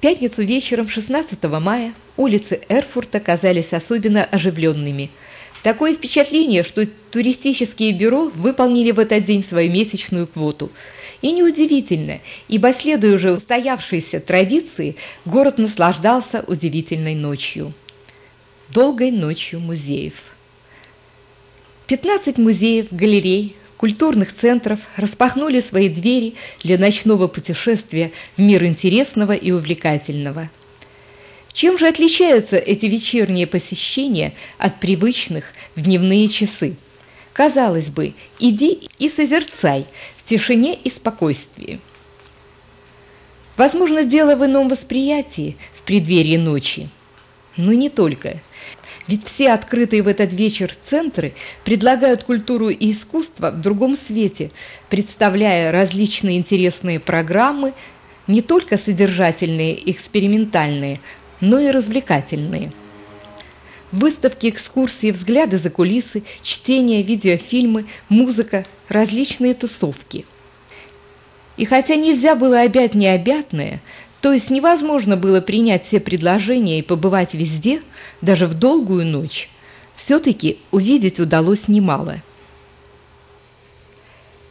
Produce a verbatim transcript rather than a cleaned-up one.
пятницу вечером шестнадцатого мая улицы Эрфурта казались особенно оживленными. Такое впечатление, что туристические бюро выполнили в этот день свою месячную квоту. И неудивительно, ибо, следуя уже устоявшейся традиции, город наслаждался удивительной ночью. Долгой ночью музеев. пятнадцать музеев, галерей, культурных центров распахнули свои двери для ночного путешествия в мир интересного и увлекательного. Чем же отличаются эти вечерние посещения от привычных в дневные часы? Казалось бы, иди и созерцай в тишине и спокойствии. Возможно, дело в ином восприятии в преддверии ночи. Но не только. Ведь все открытые в этот вечер центры предлагают культуру и искусство в другом свете, представляя различные интересные программы, не только содержательные и экспериментальные, но и развлекательные. Выставки, экскурсии, взгляды за кулисы, чтение, видеофильмы, музыка, различные тусовки. И хотя нельзя было обять необятное, то есть невозможно было принять все предложения и побывать везде, даже в долгую ночь, все-таки увидеть удалось немало.